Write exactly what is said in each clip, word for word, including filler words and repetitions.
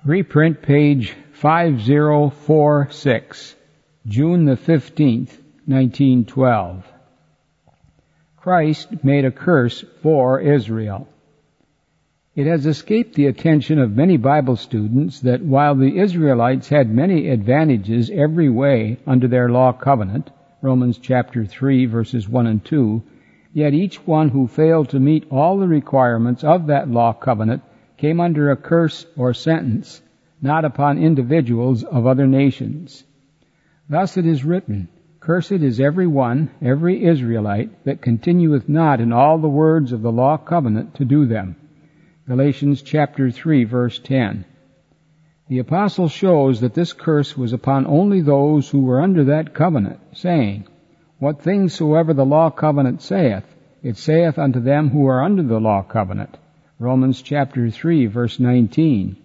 Reprint page five oh four six, June the fifteenth, nineteen twelve. Christ made a curse for Israel. It has escaped the attention of many Bible students that while the Israelites had many advantages every way under their law covenant, Romans chapter three verses one and two, yet each one who failed to meet all the requirements of that law covenant came under a curse or sentence, not upon individuals of other nations. Thus it is written, Cursed is every one, every Israelite, that continueth not in all the words of the law covenant to do them. Galatians chapter three verse ten. The apostle shows that this curse was upon only those who were under that covenant, saying, What things soever the law covenant saith, it saith unto them who are under the law covenant. Romans chapter three verse nineteen.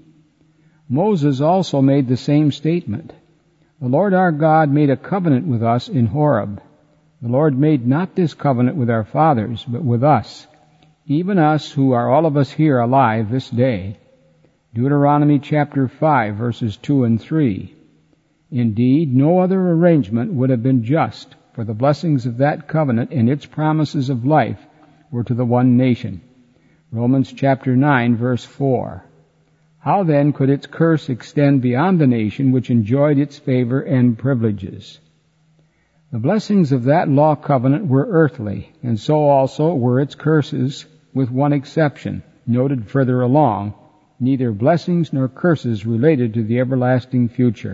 Moses also made the same statement. The Lord our God made a covenant with us in Horeb. The Lord made not this covenant with our fathers, but with us, even us who are all of us here alive this day. Deuteronomy chapter five verses two and three. Indeed, no other arrangement would have been just, for the blessings of that covenant and its promises of life were to the one nation. Romans chapter nine verse four. How then could its curse extend beyond the nation which enjoyed its favor and privileges? The blessings of that law covenant were earthly, and so also were its curses, with one exception, noted further along, neither blessings nor curses related to the everlasting future.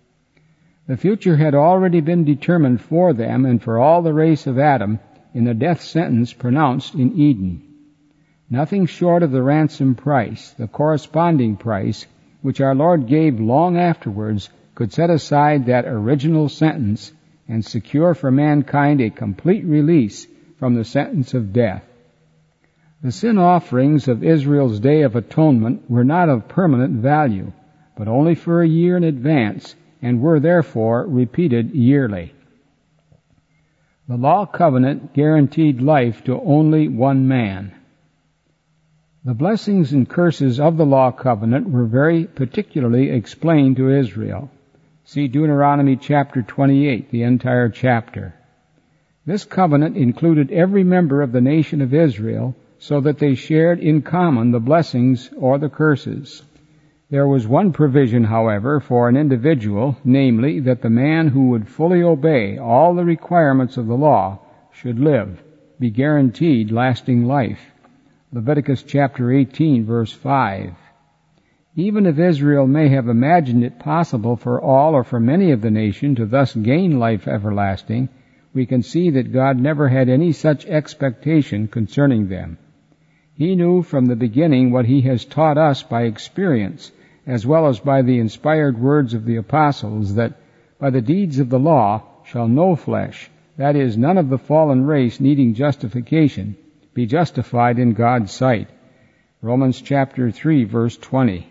The future had already been determined for them and for all the race of Adam in the death sentence pronounced in Eden. Nothing short of the ransom price, the corresponding price, which our Lord gave long afterwards, could set aside that original sentence and secure for mankind a complete release from the sentence of death. The sin offerings of Israel's Day of Atonement were not of permanent value, but only for a year in advance, and were therefore repeated yearly. The law covenant guaranteed life to only one man. The blessings and curses of the law covenant were very particularly explained to Israel. See Deuteronomy chapter twenty-eight, the entire chapter. This covenant included every member of the nation of Israel, so that they shared in common the blessings or the curses. There was one provision, however, for an individual, namely, that the man who would fully obey all the requirements of the law should live, be guaranteed lasting life. Leviticus chapter eighteen, verse five. Even if Israel may have imagined it possible for all or for many of the nation to thus gain life everlasting, we can see that God never had any such expectation concerning them. He knew from the beginning what He has taught us by experience, as well as by the inspired words of the apostles, that by the deeds of the law shall no flesh, that is, none of the fallen race needing justification, be justified in God's sight. Romans chapter three, verse twenty.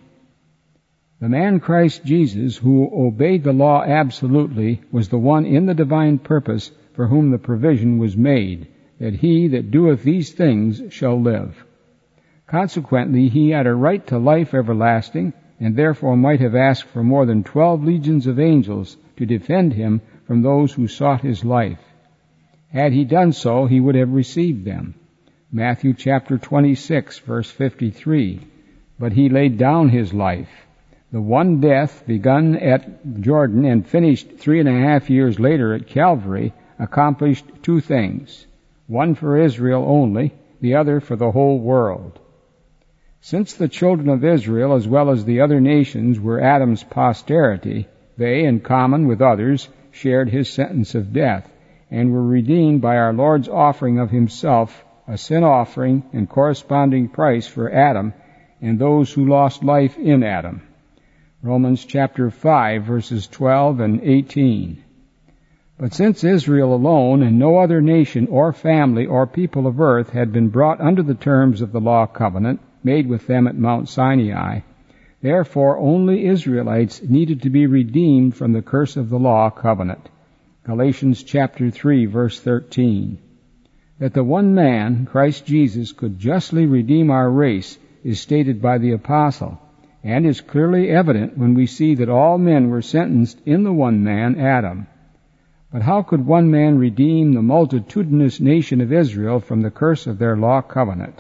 The man Christ Jesus, who obeyed the law absolutely, was the one in the divine purpose for whom the provision was made, that he that doeth these things shall live. Consequently, he had a right to life everlasting, and therefore might have asked for more than twelve legions of angels to defend him from those who sought his life. Had he done so, he would have received them. Matthew chapter twenty-six, verse fifty-three. But he laid down his life. The one death begun at Jordan and finished three and a half years later at Calvary accomplished two things, one for Israel only, the other for the whole world. Since the children of Israel, as well as the other nations, were Adam's posterity, they, in common with others, shared his sentence of death, and were redeemed by our Lord's offering of Himself, a sin offering and corresponding price for Adam and those who lost life in Adam. Romans chapter five, verses twelve and eighteen. But since Israel alone and no other nation or family or people of earth had been brought under the terms of the law covenant made with them at Mount Sinai, therefore only Israelites needed to be redeemed from the curse of the law covenant. Galatians chapter three, verse thirteen. That the one man, Christ Jesus, could justly redeem our race is stated by the apostle, and is clearly evident when we see that all men were sentenced in the one man, Adam. But how could one man redeem the multitudinous nation of Israel from the curse of their law covenant?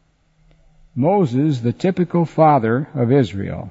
Moses, the typical father of Israel.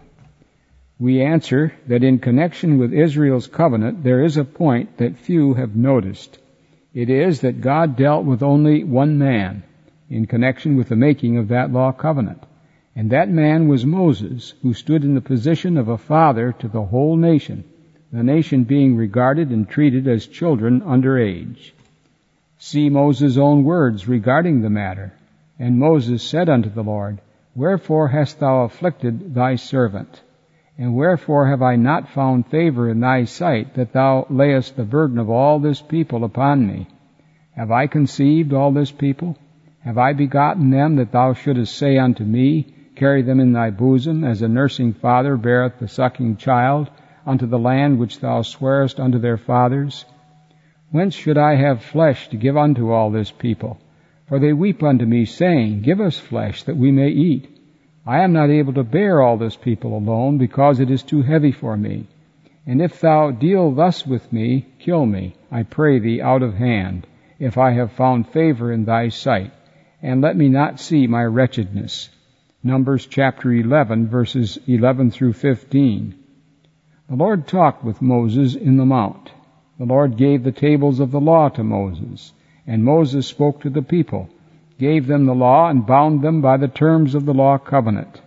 We answer that in connection with Israel's covenant there is a point that few have noticed. It is that God dealt with only one man in connection with the making of that law covenant, and that man was Moses, who stood in the position of a father to the whole nation, the nation being regarded and treated as children under age. See Moses' own words regarding the matter. And Moses said unto the Lord, Wherefore hast thou afflicted thy servant? And wherefore have I not found favor in thy sight, that thou layest the burden of all this people upon me? Have I conceived all this people? Have I begotten them, that thou shouldest say unto me, Carry them in thy bosom, as a nursing father beareth the sucking child, unto the land which thou swarest unto their fathers? Whence should I have flesh to give unto all this people? For they weep unto me, saying, Give us flesh, that we may eat. I am not able to bear all this people alone, because it is too heavy for me. And if thou deal thus with me, kill me, I pray thee, out of hand, if I have found favor in thy sight, and let me not see my wretchedness. Numbers chapter eleven, verses eleven through fifteen. The Lord talked with Moses in the mount. The Lord gave the tables of the law to Moses, and Moses spoke to the people, gave them the law, and bound them by the terms of the law covenant.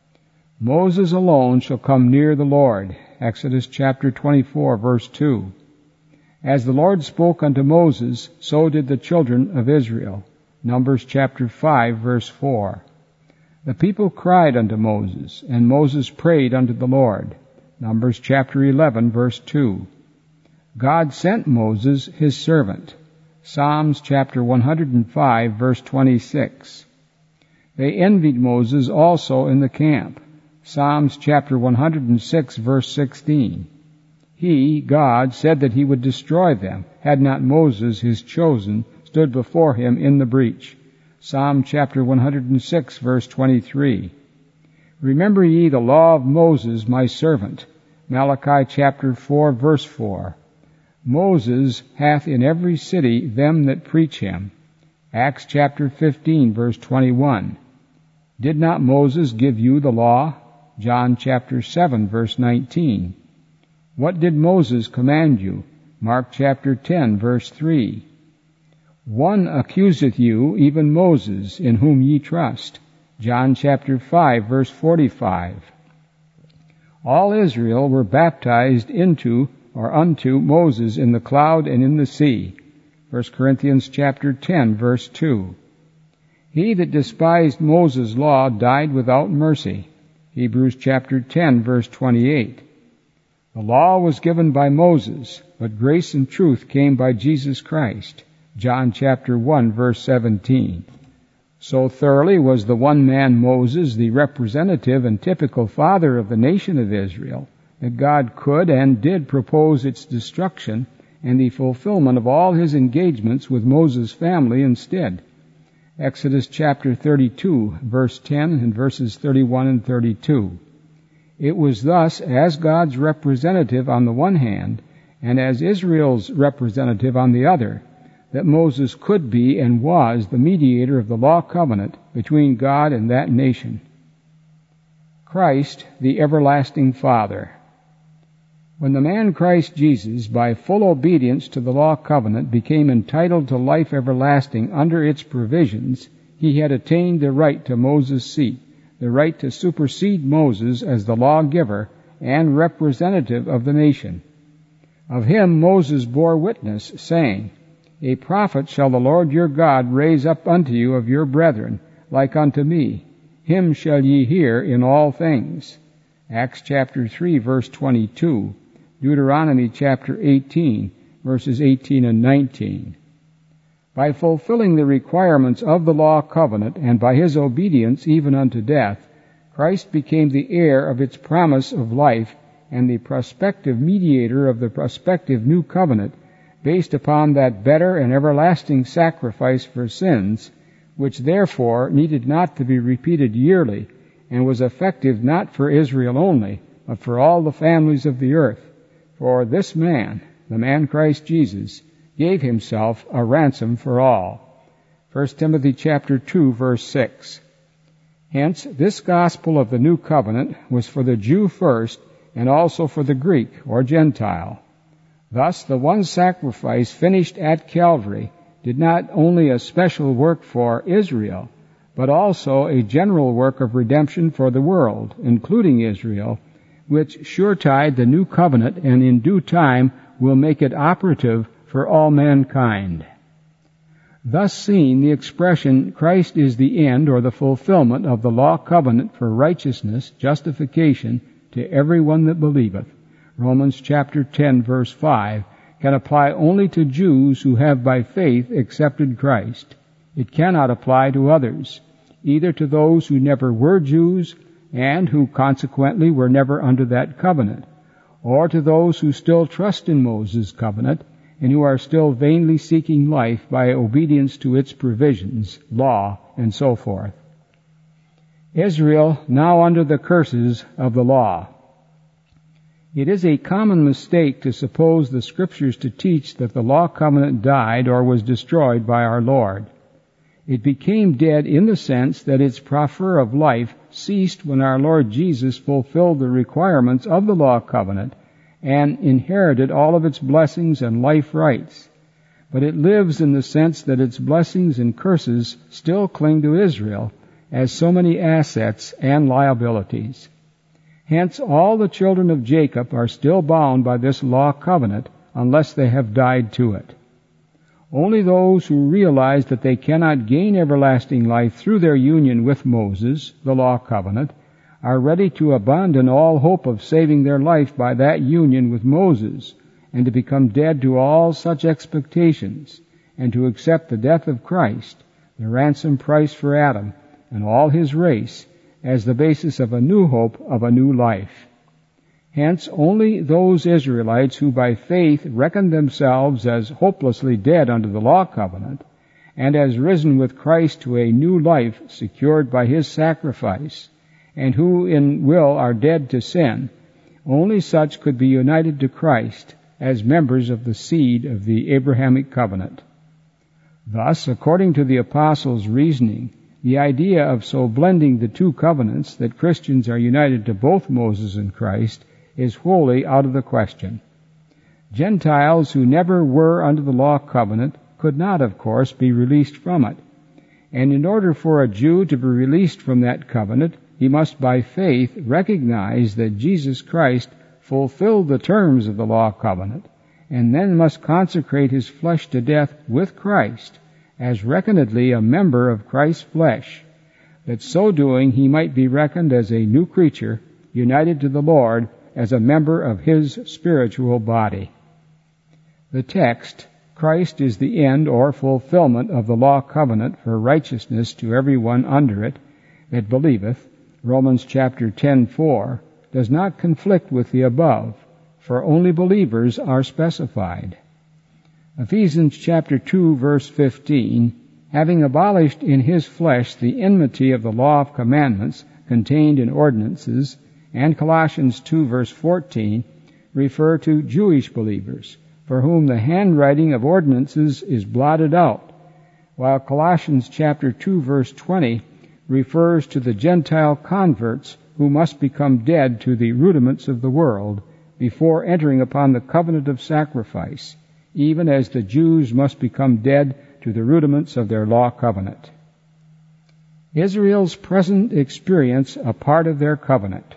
Moses alone shall come near the Lord. Exodus chapter twenty-four, verse two. As the Lord spoke unto Moses, so did the children of Israel. Numbers chapter five, verse four. The people cried unto Moses, and Moses prayed unto the Lord. Numbers chapter eleven, verse two. God sent Moses his servant. Psalms chapter one hundred five, verse twenty-six. They envied Moses also in the camp. Psalms chapter one hundred six, verse sixteen. He, God, said that he would destroy them, had not Moses, his chosen, stood before him in the breach. Psalm chapter one hundred six, verse twenty-three. Remember ye the law of Moses, my servant. Malachi chapter four, verse four. Moses hath in every city them that preach him. Acts chapter fifteen, verse twenty-one. Did not Moses give you the law? John chapter seven, verse nineteen. What did Moses command you? Mark chapter ten, verse three. One accuseth you, even Moses, in whom ye trust. John chapter five, verse forty-five. All Israel were baptized into or unto Moses in the cloud and in the sea. First Corinthians chapter ten, verse two. He that despised Moses' law died without mercy. Hebrews chapter ten, verse twenty-eight. The law was given by Moses, but grace and truth came by Jesus Christ. John chapter one, verse seventeen. So thoroughly was the one man Moses the representative and typical father of the nation of Israel, that God could and did propose its destruction and the fulfillment of all his engagements with Moses' family instead. Exodus chapter thirty-two, verse ten, and verses thirty-one and thirty-two. It was thus, as God's representative on the one hand, and as Israel's representative on the other, that Moses could be and was the mediator of the law covenant between God and that nation. Christ, the everlasting Father. When the man Christ Jesus, by full obedience to the law covenant, became entitled to life everlasting under its provisions, he had attained the right to Moses' seat, the right to supersede Moses as the lawgiver and representative of the nation. Of him Moses bore witness, saying, A prophet shall the Lord your God raise up unto you of your brethren, like unto me. Him shall ye hear in all things. Acts chapter three, verse twenty-two. Deuteronomy chapter eighteen, verses eighteen and nineteen. By fulfilling the requirements of the law covenant, and by his obedience even unto death, Christ became the heir of its promise of life and the prospective mediator of the prospective new covenant, based upon that better and everlasting sacrifice for sins, which therefore needed not to be repeated yearly, and was effective not for Israel only, but for all the families of the earth. For this man, the man Christ Jesus, gave himself a ransom for all. First Timothy chapter two, verse six. Hence, this gospel of the new covenant was for the Jew first, and also for the Greek or Gentile. Thus, the one sacrifice finished at Calvary did not only a special work for Israel, but also a general work of redemption for the world, including Israel, which suretide the new covenant and in due time will make it operative for all mankind. Thus seen, the expression, Christ is the end or the fulfillment of the law covenant for righteousness, justification, to everyone that believeth, Romans chapter ten, verse five, can apply only to Jews who have by faith accepted Christ. It cannot apply to others, either to those who never were Jews and who consequently were never under that covenant, or to those who still trust in Moses' covenant and who are still vainly seeking life by obedience to its provisions, law, and so forth. Israel, now under the curses of the law. It is a common mistake to suppose the Scriptures to teach that the law covenant died or was destroyed by our Lord. It became dead in the sense that its proffer of life ceased when our Lord Jesus fulfilled the requirements of the law covenant and inherited all of its blessings and life rights. But it lives in the sense that its blessings and curses still cling to Israel as so many assets and liabilities. Hence, all the children of Jacob are still bound by this law covenant unless they have died to it. Only those who realize that they cannot gain everlasting life through their union with Moses, the law covenant, are ready to abandon all hope of saving their life by that union with Moses, and to become dead to all such expectations, and to accept the death of Christ, the ransom price for Adam and all his race, as the basis of a new hope of a new life. Hence, only those Israelites who by faith reckon themselves as hopelessly dead under the law covenant, and as risen with Christ to a new life secured by his sacrifice, and who in will are dead to sin, only such could be united to Christ as members of the seed of the Abrahamic covenant. Thus, according to the apostles' reasoning, the idea of so blending the two covenants that Christians are united to both Moses and Christ is wholly out of the question. Gentiles who never were under the law covenant could not, of course, be released from it. And in order for a Jew to be released from that covenant, he must by faith recognize that Jesus Christ fulfilled the terms of the law covenant, and then must consecrate his flesh to death with Christ, as reckonedly a member of Christ's flesh, that so doing he might be reckoned as a new creature, united to the Lord as a member of his spiritual body. The text, Christ is the end or fulfillment of the law covenant for righteousness to everyone under it that believeth, Romans chapter ten, four, does not conflict with the above, for only believers are specified. Ephesians chapter two, verse fifteen, having abolished in his flesh the enmity of the law of commandments contained in ordinances, and Colossians two, verse fourteen, refer to Jewish believers, for whom the handwriting of ordinances is blotted out, while Colossians chapter two, verse twenty, refers to the Gentile converts who must become dead to the rudiments of the world before entering upon the covenant of sacrifice, even as the Jews must become dead to the rudiments of their law covenant. Israel's present experience a part of their covenant.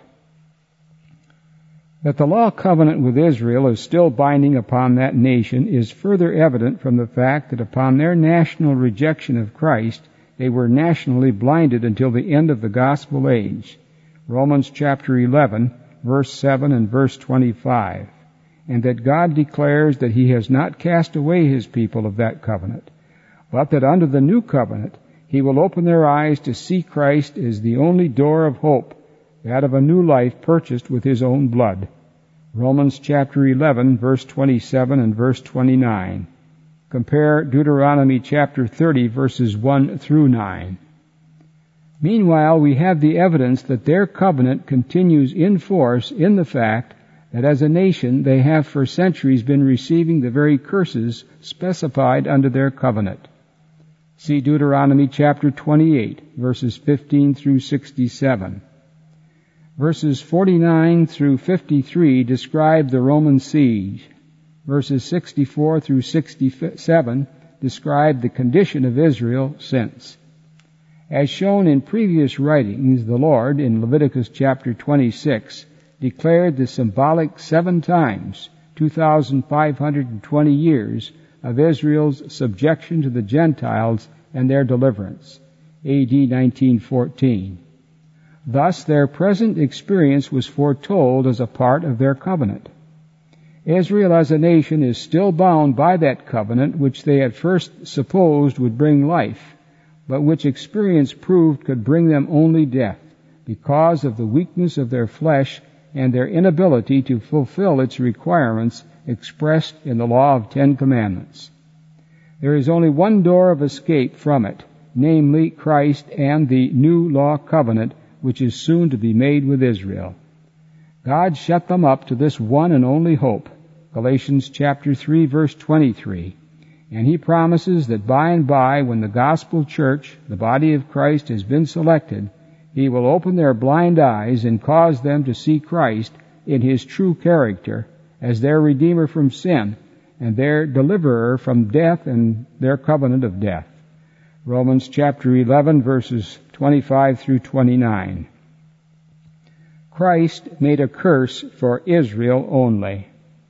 That the law covenant with Israel is still binding upon that nation is further evident from the fact that upon their national rejection of Christ, they were nationally blinded until the end of the gospel age. Romans chapter eleven, verse seven and verse twenty-five. And that God declares that he has not cast away his people of that covenant, but that under the new covenant he will open their eyes to see Christ as the only door of hope, that of a new life purchased with his own blood. Romans chapter eleven, verse twenty-seven and verse twenty-nine. Compare Deuteronomy chapter thirty, verses one through nine. Meanwhile, we have the evidence that their covenant continues in force in the fact that as a nation they have for centuries been receiving the very curses specified under their covenant. See Deuteronomy chapter twenty-eight, verses fifteen through sixty-seven. Verses forty-nine through fifty-three describe the Roman siege. Verses sixty-four through sixty-seven describe the condition of Israel since. As shown in previous writings, the Lord, in Leviticus chapter twenty-six, declared the symbolic seven times, two thousand five hundred twenty years, of Israel's subjection to the Gentiles and their deliverance, A D nineteen fourteen. Thus, their present experience was foretold as a part of their covenant. Israel as a nation is still bound by that covenant which they at first supposed would bring life, but which experience proved could bring them only death, because of the weakness of their flesh and their inability to fulfill its requirements expressed in the law of Ten Commandments. There is only one door of escape from it, namely Christ and the new law covenant, which is soon to be made with Israel. God shut them up to this one and only hope, Galatians chapter three, verse twenty-three, and he promises that by and by, when the gospel church, the body of Christ, has been selected, he will open their blind eyes and cause them to see Christ in his true character as their Redeemer from sin and their Deliverer from death and their covenant of death. Romans chapter eleven, verses twenty-five through twenty-nine. Christ made a curse for Israel only.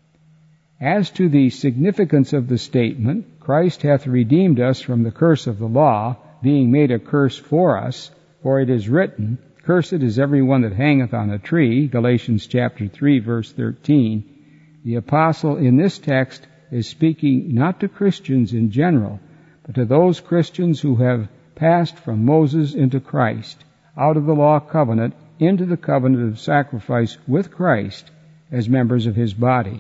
As to the significance of the statement, Christ hath redeemed us from the curse of the law, being made a curse for us, for it is written, Cursed is every one that hangeth on a tree, Galatians chapter three, verse thirteen. The apostle in this text is speaking not to Christians in general, but to those Christians who have passed from Moses into Christ, out of the law covenant into the covenant of sacrifice with Christ as members of his body.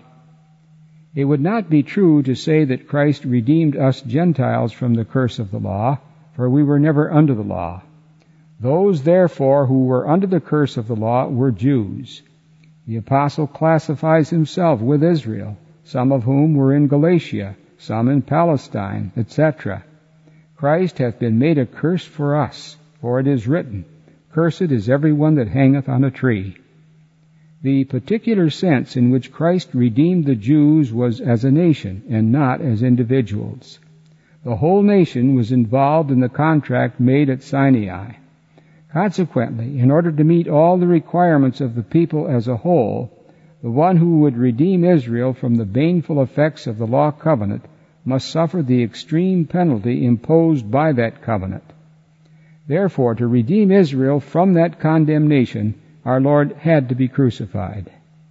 It would not be true to say that Christ redeemed us Gentiles from the curse of the law, for we were never under the law. Those, therefore, who were under the curse of the law were Jews. The apostle classifies himself with Israel, some of whom were in Galatia, some in Palestine, et cetera. Christ hath been made a curse for us, for it is written, Cursed is every one that hangeth on a tree. The particular sense in which Christ redeemed the Jews was as a nation, and not as individuals. The whole nation was involved in the contract made at Sinai. Consequently, in order to meet all the requirements of the people as a whole, the one who would redeem Israel from the baneful effects of the law covenant must suffer the extreme penalty imposed by that covenant. Therefore, to redeem Israel from that condemnation, our Lord had to be crucified.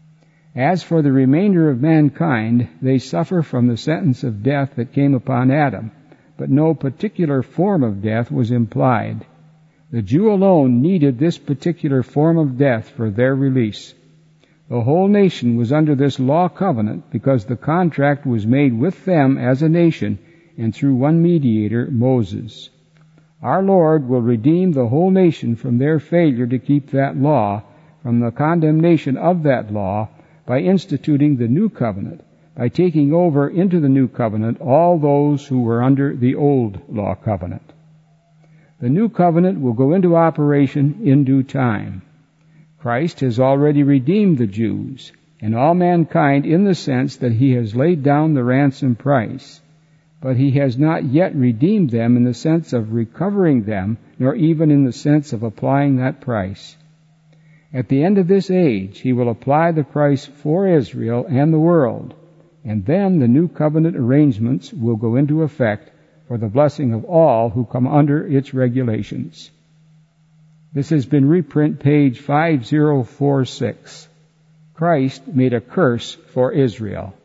As for the remainder of mankind, they suffer from the sentence of death that came upon Adam, but no particular form of death was implied. The Jew alone needed this particular form of death for their release. The whole nation was under this law covenant because the contract was made with them as a nation and through one mediator, Moses. Our Lord will redeem the whole nation from their failure to keep that law, from the condemnation of that law, by instituting the new covenant, by taking over into the new covenant all those who were under the old law covenant. The new covenant will go into operation in due time. Christ has already redeemed the Jews and all mankind in the sense that he has laid down the ransom price, but he has not yet redeemed them in the sense of recovering them, nor even in the sense of applying that price. At the end of this age, he will apply the price for Israel and the world, and then the new covenant arrangements will go into effect for the blessing of all who come under its regulations. This has been reprint page five oh four six. Christ made a curse for Israel.